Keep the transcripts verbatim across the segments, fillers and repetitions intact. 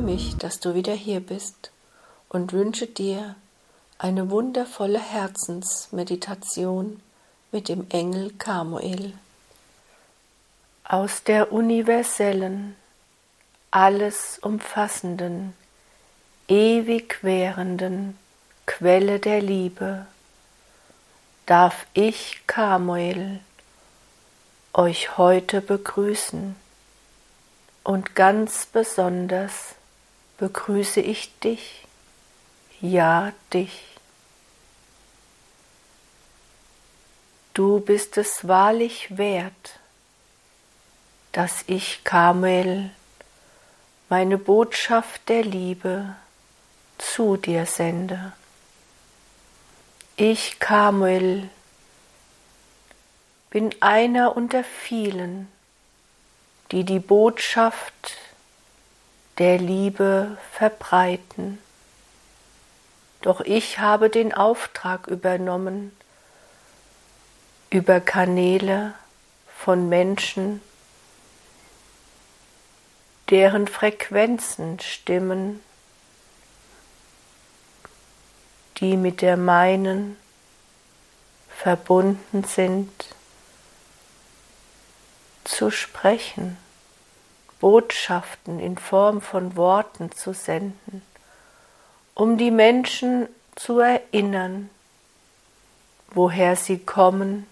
mich, dass du wieder hier bist und wünsche dir eine wundervolle Herzensmeditation mit dem Engel Chamuel. Aus der universellen, alles umfassenden, ewig währenden Quelle der Liebe darf ich, Chamuel, euch heute begrüßen. Und ganz besonders begrüße ich dich, ja dich. Du bist es wahrlich wert, dass ich, Chamuel, meine Botschaft der Liebe zu dir sende. Ich, Chamuel, bin einer unter vielen, die die Botschaft der Liebe verbreiten. Doch ich habe den Auftrag übernommen, über Kanäle von Menschen, deren Frequenzen stimmen, die mit der meinen verbunden sind, zu sprechen, Botschaften in Form von Worten zu senden, um die Menschen zu erinnern, woher sie kommen,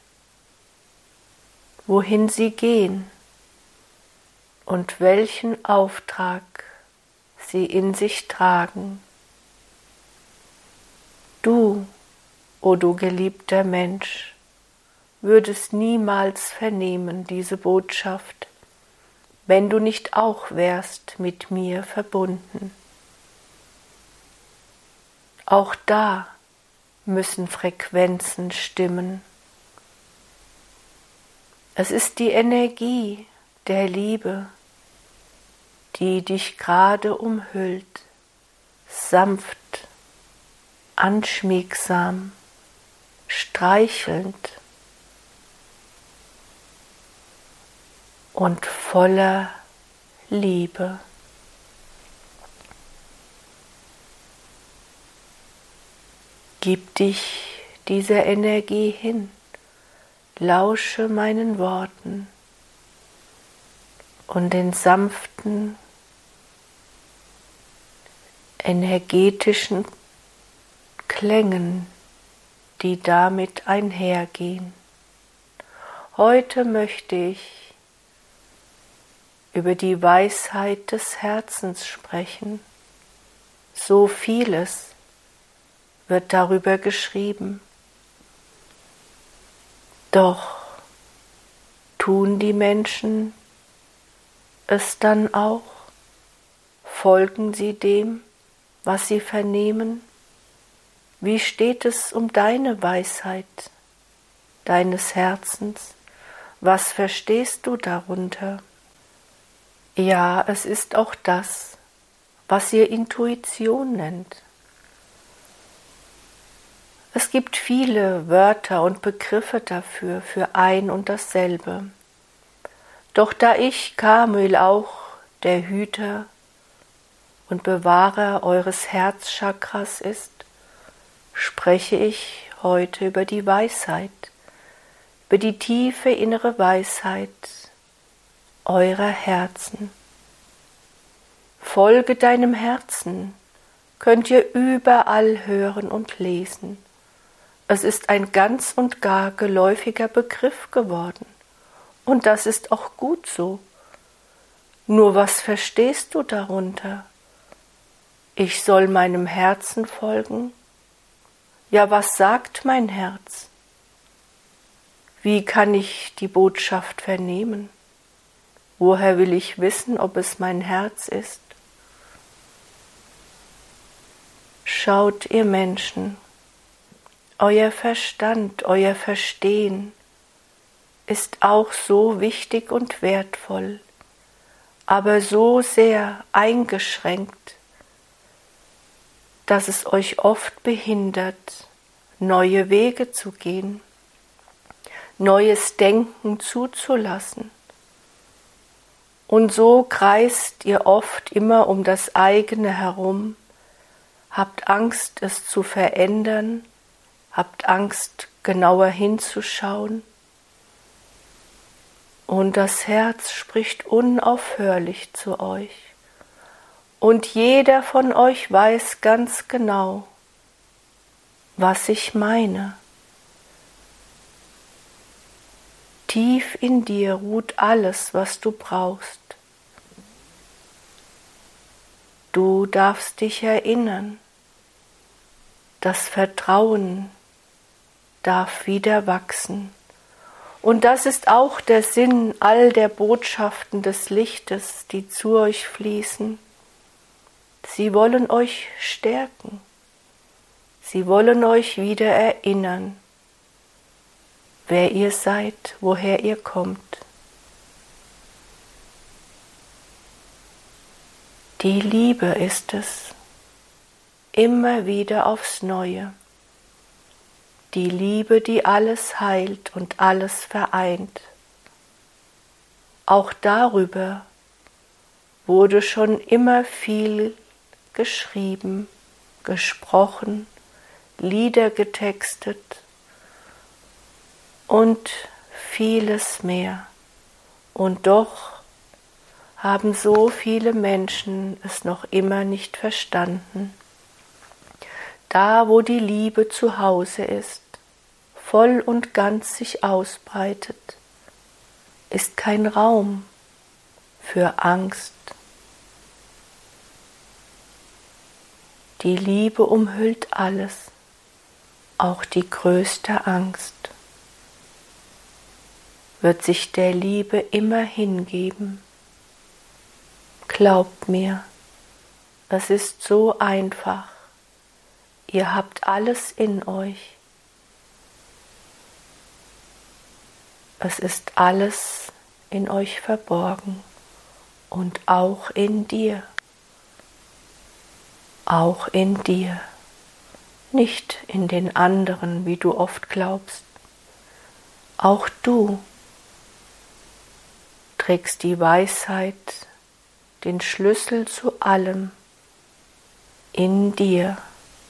wohin sie gehen und welchen Auftrag sie in sich tragen. Du, o du geliebter Mensch, würdest niemals vernehmen diese Botschaft, wenn du nicht auch wärst mit mir verbunden. Auch da müssen Frequenzen stimmen. Es ist die Energie der Liebe, die dich gerade umhüllt, sanft, anschmiegsam, streichelnd und voller Liebe. Gib dich dieser Energie hin, lausche meinen Worten und den sanften, energetischen Klängen, die damit einhergehen. Heute möchte ich über die Weisheit des Herzens sprechen. So vieles wird darüber geschrieben. Doch tun die Menschen es dann auch? Folgen sie dem, was sie vernehmen? Wie steht es um deine Weisheit, deines Herzens? Was verstehst du darunter? Ja, es ist auch das, was ihr Intuition nennt. Es gibt viele Wörter und Begriffe dafür, für ein und dasselbe. Doch da ich, Chamuel, auch der Hüter und Bewahrer eures Herzchakras ist, spreche ich heute über die Weisheit, über die tiefe innere Weisheit eurer Herzen. Folge deinem Herzen, könnt ihr überall hören und lesen. Es ist ein ganz und gar geläufiger Begriff geworden. Und das ist auch gut so. Nur was verstehst du darunter? Ich soll meinem Herzen folgen? Ja, was sagt mein Herz? Wie kann ich die Botschaft vernehmen? Woher will ich wissen, ob es mein Herz ist? Schaut, ihr Menschen, euer Verstand, euer Verstehen ist auch so wichtig und wertvoll, aber so sehr eingeschränkt, dass es euch oft behindert, neue Wege zu gehen, neues Denken zuzulassen. Und so kreist ihr oft immer um das eigene herum, habt Angst, es zu verändern, habt Angst, genauer hinzuschauen. Und das Herz spricht unaufhörlich zu euch. Und jeder von euch weiß ganz genau, was ich meine. Tief in dir ruht alles, was du brauchst. Du darfst dich erinnern. Das Vertrauen darf wieder wachsen. Und das ist auch der Sinn all der Botschaften des Lichtes, die zu euch fließen. Sie wollen euch stärken. Sie wollen euch wieder erinnern, wer ihr seid, woher ihr kommt. Die Liebe ist es, immer wieder aufs Neue. Die Liebe, die alles heilt und alles vereint. Auch darüber wurde schon immer viel geschrieben, gesprochen, Lieder getextet und vieles mehr. Und doch haben so viele Menschen es noch immer nicht verstanden. Da, wo die Liebe zu Hause ist, voll und ganz sich ausbreitet, ist kein Raum für Angst. Die Liebe umhüllt alles, auch die größte Angst. Wird sich der Liebe immer hingeben. Glaubt mir, es ist so einfach. Ihr habt alles in euch. Es ist alles in euch verborgen und auch in dir. Auch in dir, nicht in den anderen, wie du oft glaubst. Auch du trägst die Weisheit, den Schlüssel zu allem in dir.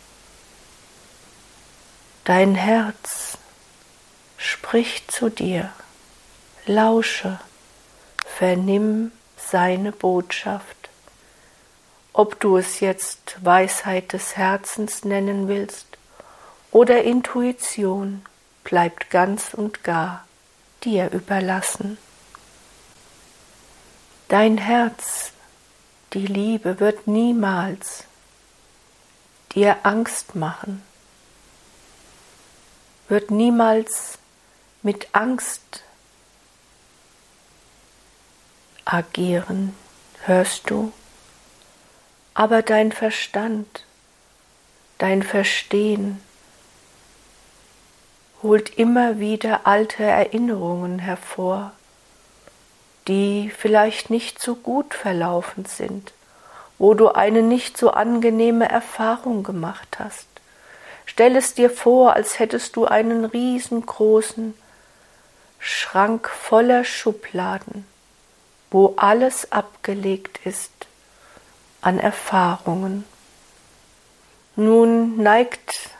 Dein Herz spricht zu dir, lausche, vernimm seine Botschaft. Ob du es jetzt Weisheit des Herzens nennen willst oder Intuition, bleibt ganz und gar dir überlassen. Dein Herz, die Liebe, wird niemals dir Angst machen, wird niemals mit Angst agieren, hörst du? Aber dein Verstand, dein Verstehen holt immer wieder alte Erinnerungen hervor, die vielleicht nicht so gut verlaufen sind, wo du eine nicht so angenehme Erfahrung gemacht hast. Stell es dir vor, als hättest du einen riesengroßen Schrank voller Schubladen, wo alles abgelegt ist an Erfahrungen. Nun neigt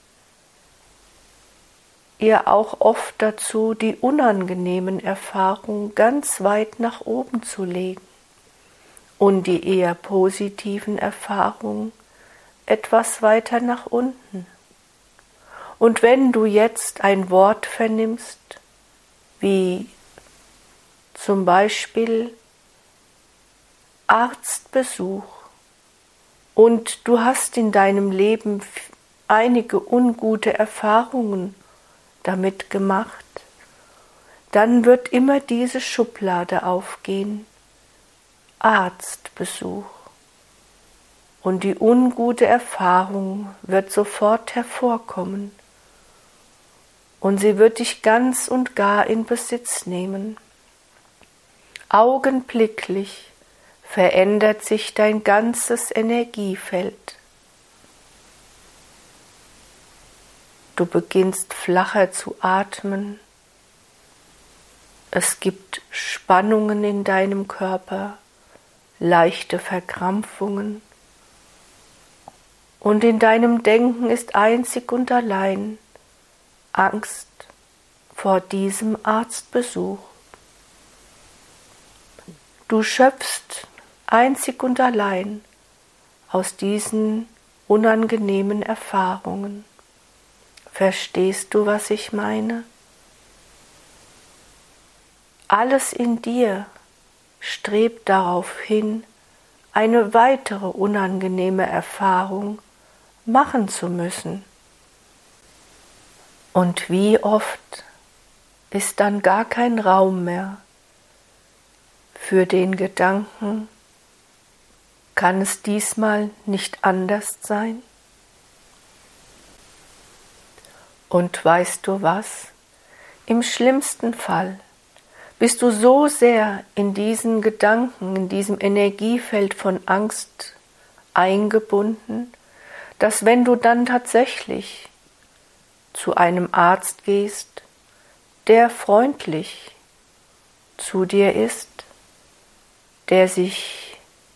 ihr auch oft dazu, die unangenehmen Erfahrungen ganz weit nach oben zu legen und die eher positiven Erfahrungen etwas weiter nach unten. Und wenn du jetzt ein Wort vernimmst, wie zum Beispiel Arztbesuch, und du hast in deinem Leben einige ungute Erfahrungen damit gemacht, dann wird immer diese Schublade aufgehen, Arztbesuch. Und die ungute Erfahrung wird sofort hervorkommen und sie wird dich ganz und gar in Besitz nehmen. Augenblicklich verändert sich dein ganzes Energiefeld. Du beginnst flacher zu atmen, Es gibt Spannungen in deinem Körper, leichte Verkrampfungen. Und in deinem Denken ist einzig und allein Angst vor diesem Arztbesuch. Du schöpfst einzig und allein aus diesen unangenehmen Erfahrungen. Verstehst du, was ich meine? Alles in dir strebt darauf hin, eine weitere unangenehme Erfahrung machen zu müssen. Und wie oft ist dann gar kein Raum mehr für den Gedanken, kann es diesmal nicht anders sein? Und weißt du was? Im schlimmsten Fall bist du so sehr in diesen Gedanken, in diesem Energiefeld von Angst eingebunden, dass wenn du dann tatsächlich zu einem Arzt gehst, der freundlich zu dir ist, der sich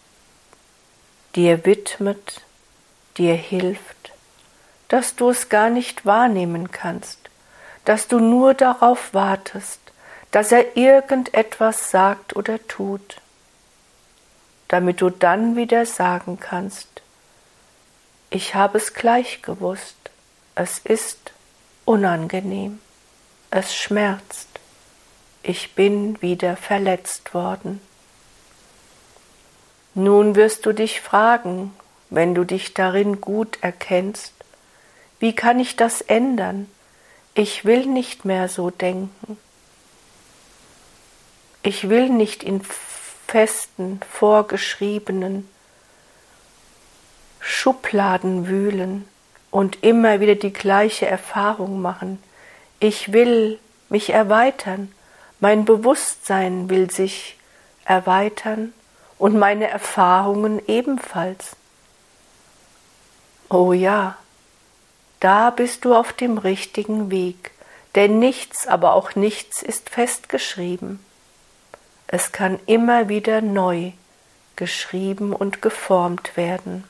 dir widmet, dir hilft, dass du es gar nicht wahrnehmen kannst, dass du nur darauf wartest, dass er irgendetwas sagt oder tut, damit du dann wieder sagen kannst, ich habe es gleich gewusst, es ist unangenehm, es schmerzt, ich bin wieder verletzt worden. Nun wirst du dich fragen, wenn du dich darin gut erkennst, wie kann ich das ändern? Ich will nicht mehr so denken. Ich will nicht in festen, vorgeschriebenen Schubladen wühlen und immer wieder die gleiche Erfahrung machen. Ich will mich erweitern, mein Bewusstsein will sich erweitern und meine Erfahrungen ebenfalls. Oh ja, da bist du auf dem richtigen Weg, denn nichts, aber auch nichts ist festgeschrieben. Es kann immer wieder neu geschrieben und geformt werden.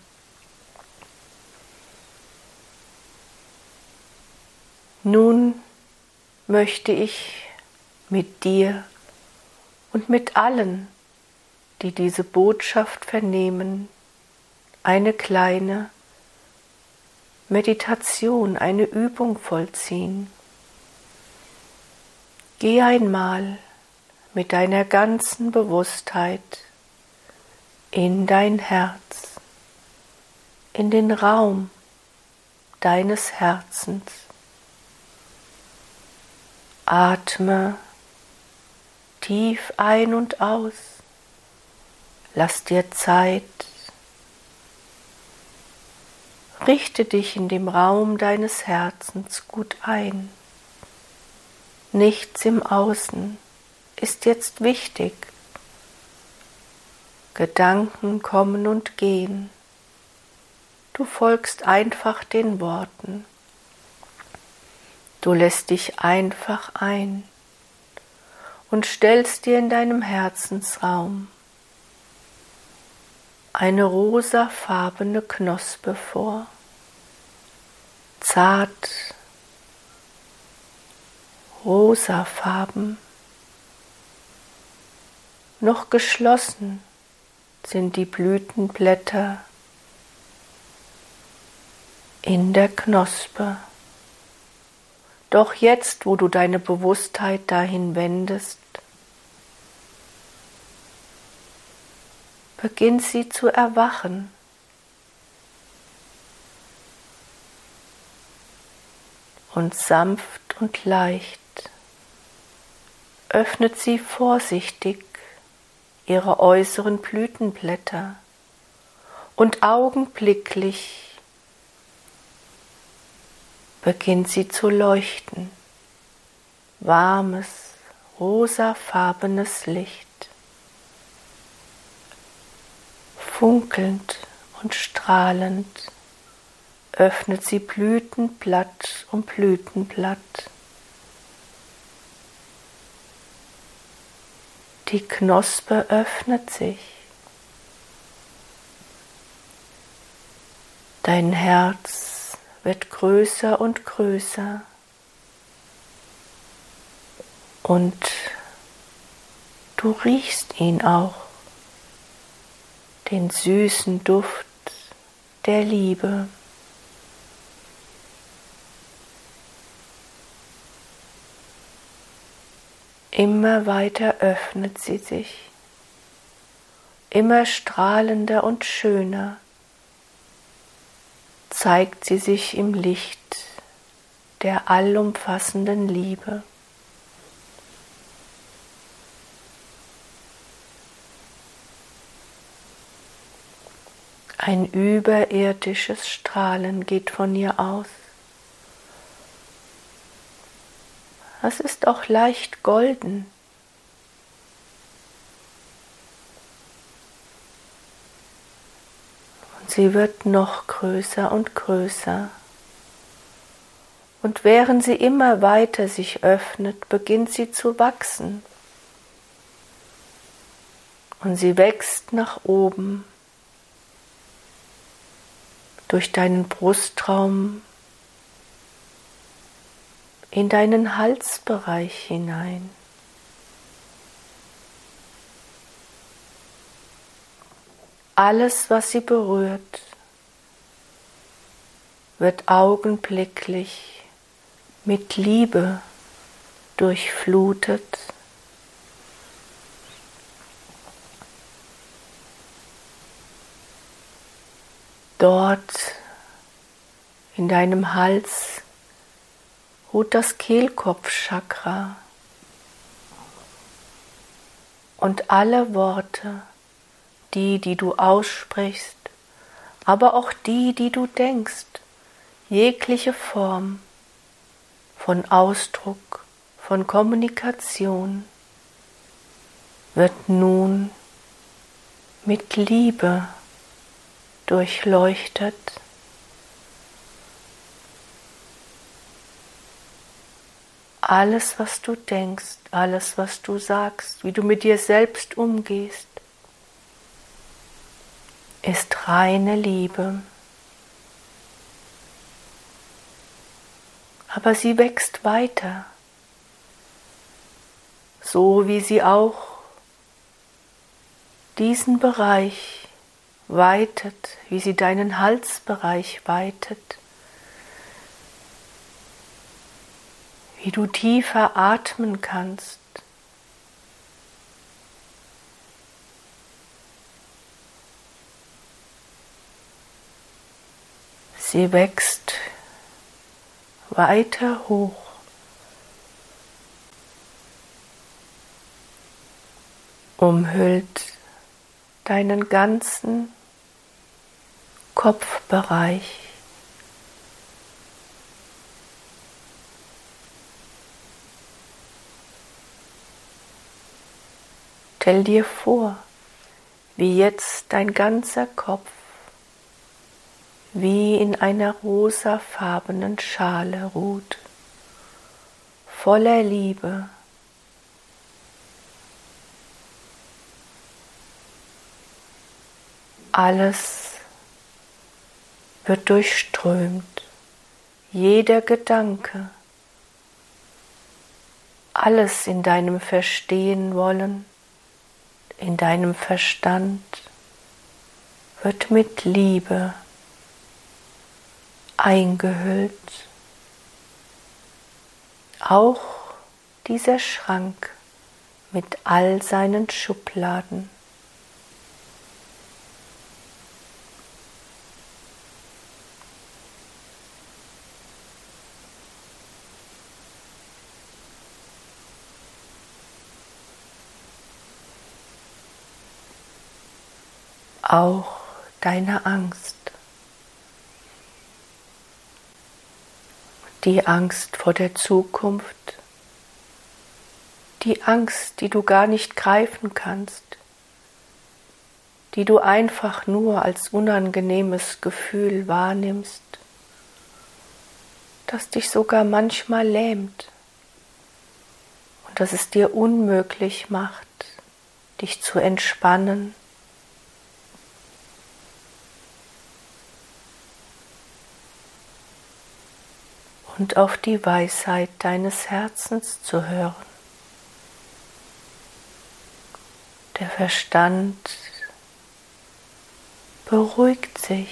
Nun möchte ich mit dir und mit allen, die diese Botschaft vernehmen, eine kleine Meditation, eine Übung vollziehen. Geh einmal mit deiner ganzen Bewusstheit in dein Herz, in den Raum deines Herzens. Atme tief ein und aus. Lass dir Zeit. Richte dich in dem Raum deines Herzens gut ein. Nichts im Außen ist jetzt wichtig. Gedanken kommen und gehen. Du folgst einfach den Worten. Du lässt dich einfach ein und stellst dir in deinem Herzensraum eine rosafarbene Knospe vor, zart, rosafarben. Noch geschlossen sind die Blütenblätter in der Knospe. Doch jetzt, wo du deine Bewusstheit dahin wendest, beginnt sie zu erwachen. Und sanft und leicht öffnet sie vorsichtig ihre äußeren Blütenblätter und augenblicklich beginnt sie zu leuchten. Warmes, rosafarbenes Licht. Funkelnd und strahlend öffnet sie Blütenblatt um Blütenblatt. Die Knospe öffnet sich. Dein Herz wird größer und größer und du riechst ihn auch, den süßen Duft der Liebe. Immer weiter öffnet sie sich, immer strahlender und schöner zeigt sie sich im Licht der allumfassenden Liebe. Ein überirdisches Strahlen geht von ihr aus. Es ist auch leicht golden. Und sie wird noch größer und größer. Und während sie immer weiter sich öffnet, beginnt sie zu wachsen. Und sie wächst nach oben durch deinen Brustraum in deinen Halsbereich hinein. Alles, was sie berührt, wird augenblicklich mit Liebe durchflutet. Dort in deinem Hals ruht das Kehlkopfchakra und alle Worte, die, die du aussprichst, aber auch die, die du denkst, jegliche Form von Ausdruck, von Kommunikation, wird nun mit Liebe durchleuchtet. Alles, was du denkst, alles, was du sagst, wie du mit dir selbst umgehst, ist reine Liebe. Aber sie wächst weiter, so wie sie auch diesen Bereich weitet, wie sie deinen Halsbereich weitet, wie du tiefer atmen kannst. Sie wächst weiter hoch. Umhüllt deinen ganzen Kopfbereich. Stell dir vor, wie jetzt dein ganzer Kopf wie in einer rosafarbenen Schale ruht, voller Liebe. Alles wird durchströmt, jeder Gedanke, alles in deinem Verstehen wollen, in deinem Verstand wird mit Liebe eingehüllt. Auch dieser Schrank mit all seinen Schubladen. Auch deine Angst. Die Angst vor der Zukunft. Die Angst, die du gar nicht greifen kannst. Die du einfach nur als unangenehmes Gefühl wahrnimmst. Das dich sogar manchmal lähmt. Und das es dir unmöglich macht, dich zu entspannen. Und auf die Weisheit deines Herzens zu hören. Der Verstand beruhigt sich,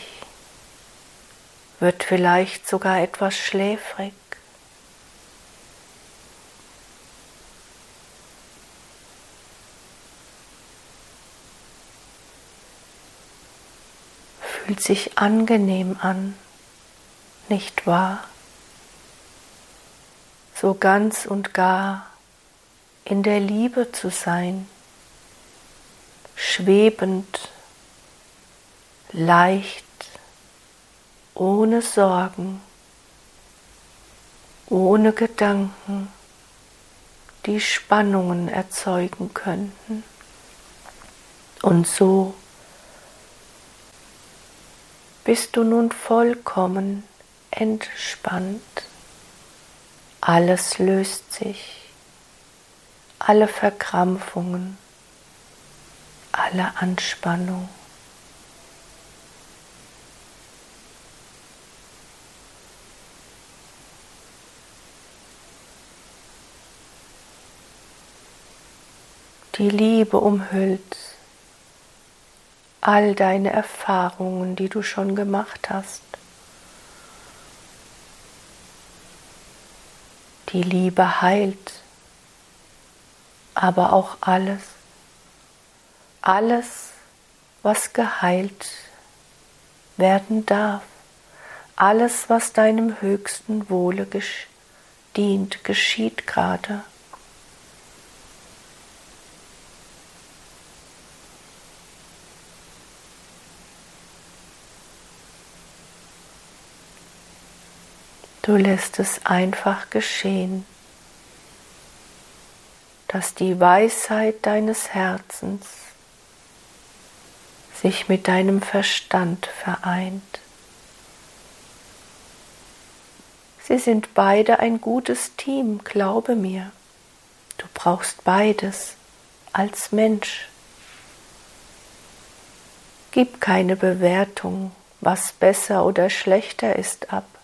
wird vielleicht sogar etwas schläfrig. Fühlt sich angenehm an, nicht wahr? So ganz und gar in der Liebe zu sein, schwebend, leicht, ohne Sorgen, ohne Gedanken, die Spannungen erzeugen könnten. Und so bist du nun vollkommen entspannt. Alles löst sich, alle Verkrampfungen, alle Anspannung. Die Liebe umhüllt all deine Erfahrungen, die du schon gemacht hast. Die Liebe heilt, aber auch alles, alles, was geheilt werden darf, alles, was deinem höchsten Wohle gesch- dient, geschieht gerade. Du lässt es einfach geschehen, dass die Weisheit deines Herzens sich mit deinem Verstand vereint. Sie sind beide ein gutes Team, glaube mir. Du brauchst beides als Mensch. Gib keine Bewertung, was besser oder schlechter ist, ab.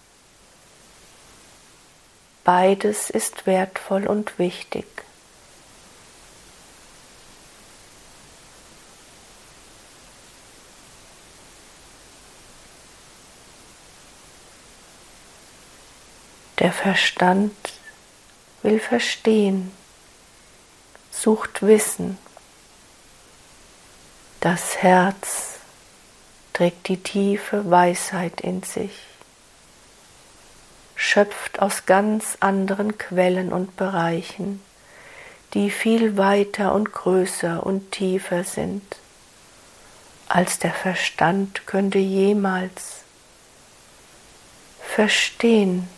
Beides ist wertvoll und wichtig. Der Verstand will verstehen, sucht Wissen. Das Herz trägt die tiefe Weisheit in sich, schöpft aus ganz anderen Quellen und Bereichen, die viel weiter und größer und tiefer sind, als der Verstand könnte jemals verstehen.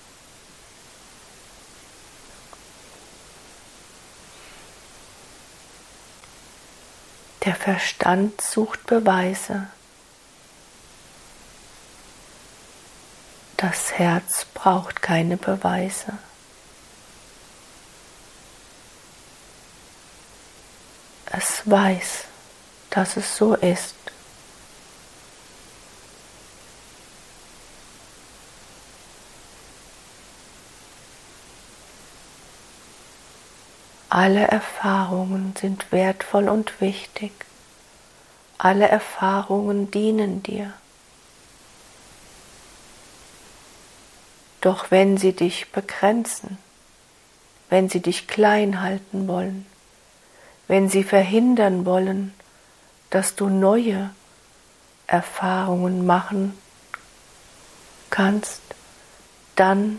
Der Verstand sucht Beweise. Das Herz braucht keine Beweise. Es weiß, dass es so ist. Alle Erfahrungen sind wertvoll und wichtig. Alle Erfahrungen dienen dir. Doch wenn sie dich begrenzen, wenn sie dich klein halten wollen, wenn sie verhindern wollen, dass du neue Erfahrungen machen kannst, dann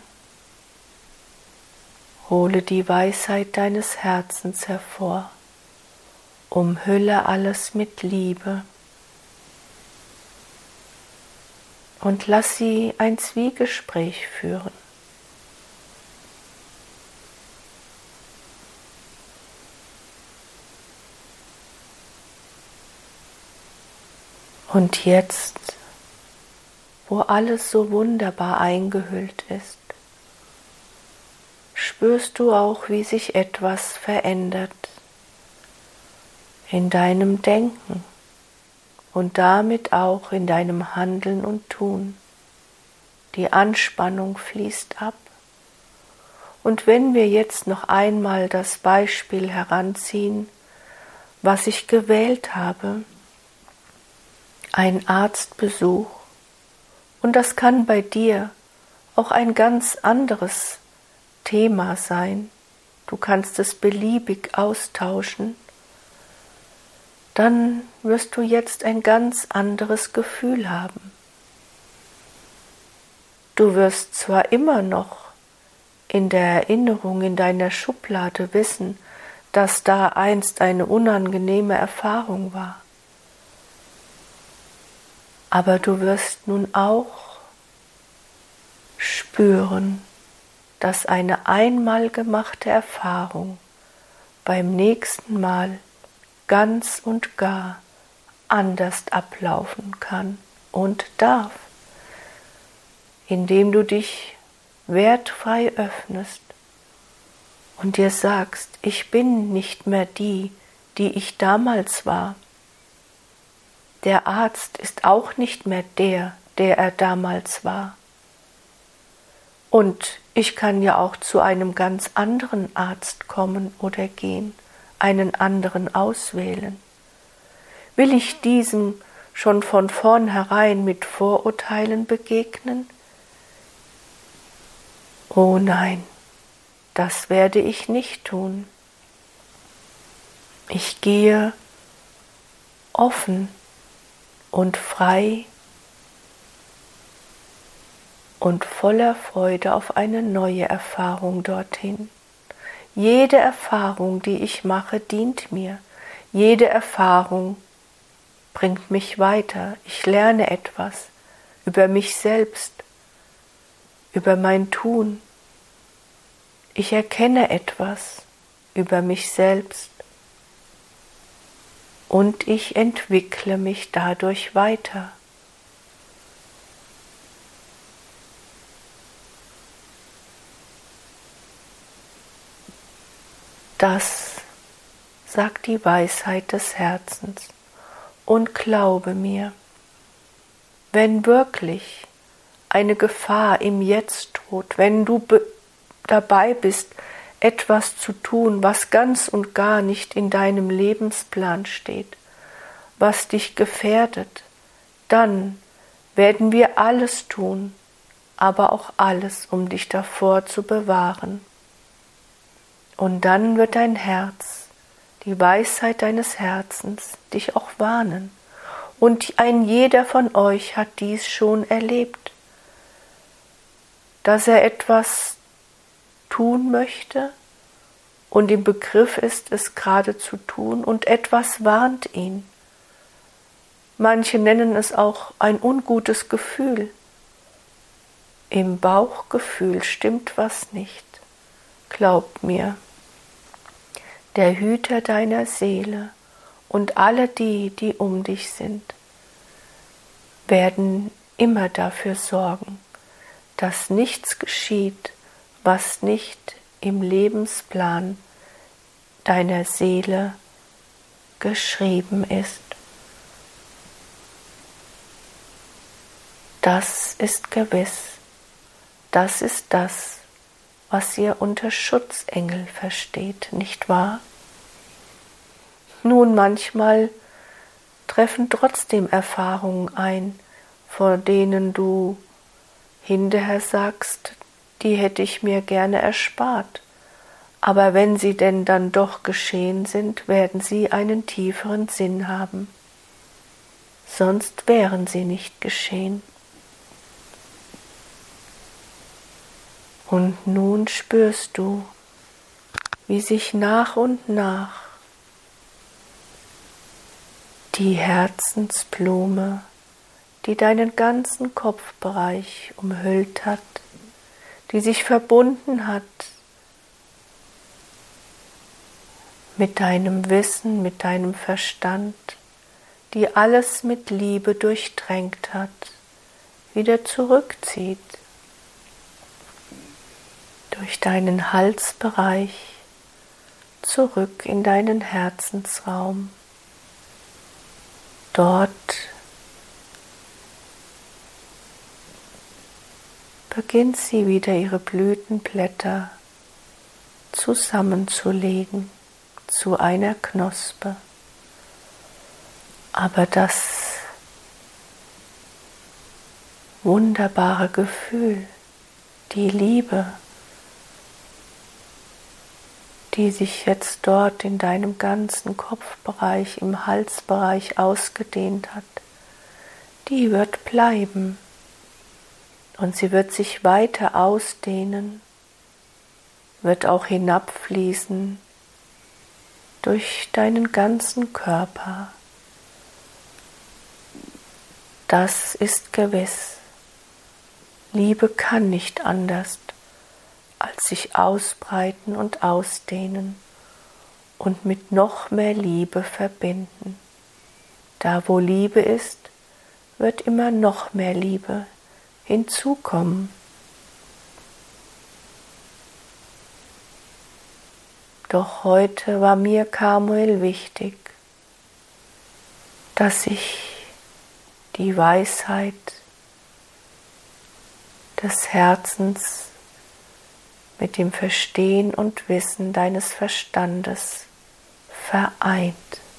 hole die Weisheit deines Herzens hervor, umhülle alles mit Liebe und lass sie ein Zwiegespräch führen. Und jetzt, wo alles so wunderbar eingehüllt ist, spürst du auch, wie sich etwas verändert in deinem Denken und damit auch in deinem Handeln und Tun. Die Anspannung fließt ab. Und wenn wir jetzt noch einmal das Beispiel heranziehen, was ich gewählt habe, ein Arztbesuch, und das kann bei dir auch ein ganz anderes Thema sein, du kannst es beliebig austauschen, dann wirst du jetzt ein ganz anderes Gefühl haben. Du wirst zwar immer noch in der Erinnerung, in deiner Schublade wissen, dass da einst eine unangenehme Erfahrung war, aber du wirst nun auch spüren, dass eine einmal gemachte Erfahrung beim nächsten Mal ganz und gar anders ablaufen kann und darf, indem du dich wertfrei öffnest und dir sagst, ich bin nicht mehr die, die ich damals war. Der Arzt ist auch nicht mehr der, der er damals war. Und ich kann ja auch zu einem ganz anderen Arzt kommen oder gehen, einen anderen auswählen. Will ich diesem schon von vornherein mit Vorurteilen begegnen? Oh nein, das werde ich nicht tun. Ich gehe offen und frei und voller Freude auf eine neue Erfahrung dorthin. Jede Erfahrung, die ich mache, dient mir. Jede Erfahrung bringt mich weiter. Ich lerne etwas über mich selbst, über mein Tun. Ich erkenne etwas über mich selbst und ich entwickle mich dadurch weiter. Das sagt die Weisheit des Herzens. Und glaube mir, wenn wirklich eine Gefahr im Jetzt droht, wenn du dabei bist, etwas zu tun, was ganz und gar nicht in deinem Lebensplan steht, was dich gefährdet, dann werden wir alles tun, aber auch alles, um dich davor zu bewahren. Und dann wird dein Herz, die Weisheit deines Herzens, dich auch warnen. Und ein jeder von euch hat dies schon erlebt, dass er etwas tun möchte und im Begriff ist, es gerade zu tun, und etwas warnt ihn. Manche nennen es auch ein ungutes Gefühl. Im Bauchgefühl stimmt was nicht. Glaub mir, der Hüter deiner Seele und alle die, die um dich sind, werden immer dafür sorgen, dass nichts geschieht, was nicht im Lebensplan deiner Seele geschrieben ist. Das ist gewiss. Das ist das, was ihr unter Schutzengel versteht, nicht wahr? Nun, manchmal treffen trotzdem Erfahrungen ein, vor denen du hinterher sagst, die hätte ich mir gerne erspart. Aber wenn sie denn dann doch geschehen sind, werden sie einen tieferen Sinn haben. Sonst wären sie nicht geschehen. Und nun spürst du, wie sich nach und nach die Herzensblume, die deinen ganzen Kopfbereich umhüllt hat, die sich verbunden hat mit deinem Wissen, mit deinem Verstand, die alles mit Liebe durchtränkt hat, wieder zurückzieht durch deinen Halsbereich zurück in deinen Herzensraum. Dort beginnt sie wieder ihre Blütenblätter zusammenzulegen zu einer Knospe. Aber das wunderbare Gefühl, die Liebe, die sich jetzt dort in deinem ganzen Kopfbereich, im Halsbereich ausgedehnt hat, die wird bleiben und sie wird sich weiter ausdehnen, wird auch hinabfließen durch deinen ganzen Körper. Das ist gewiss. Liebe kann nicht anders, als sich ausbreiten und ausdehnen und mit noch mehr Liebe verbinden. Da wo Liebe ist, wird immer noch mehr Liebe hinzukommen. Doch heute war mir, Kamuel, wichtig, dass ich die Weisheit des Herzens mit dem Verstehen und Wissen deines Verstandes vereint.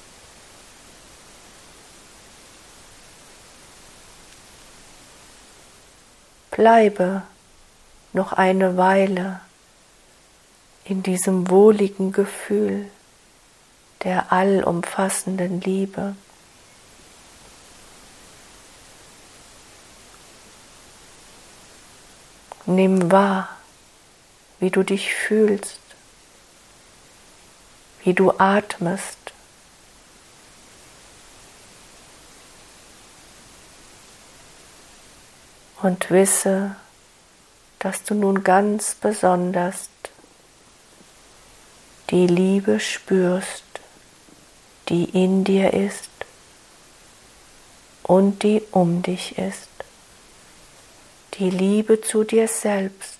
Bleibe noch eine Weile in diesem wohligen Gefühl der allumfassenden Liebe. Nimm wahr, wie du dich fühlst, wie du atmest. Und wisse, dass du nun ganz besonders die Liebe spürst, die in dir ist und die um dich ist. Die Liebe zu dir selbst.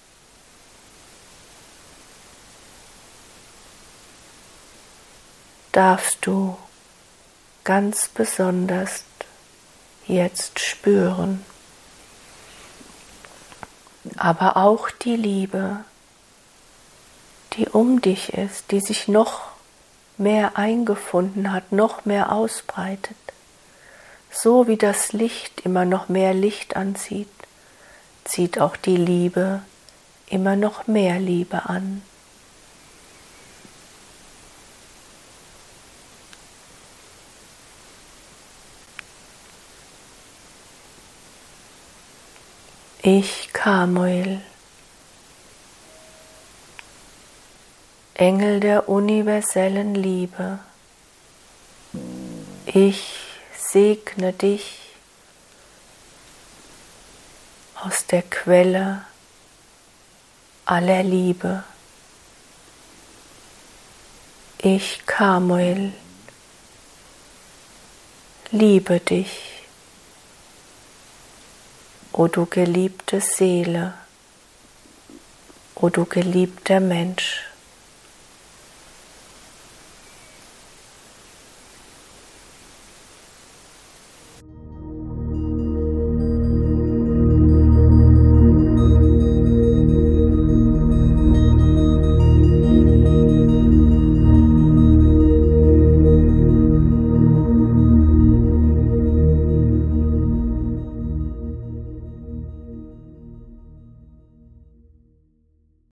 Darfst du ganz besonders jetzt spüren. Aber auch die Liebe, die um dich ist, die sich noch mehr eingefunden hat, noch mehr ausbreitet, so wie das Licht immer noch mehr Licht anzieht, zieht auch die Liebe immer noch mehr Liebe an. Ich, Kamuel, Engel der universellen Liebe, ich segne dich aus der Quelle aller Liebe. Ich, Kamuel, liebe dich, o du geliebte Seele, o du geliebter Mensch.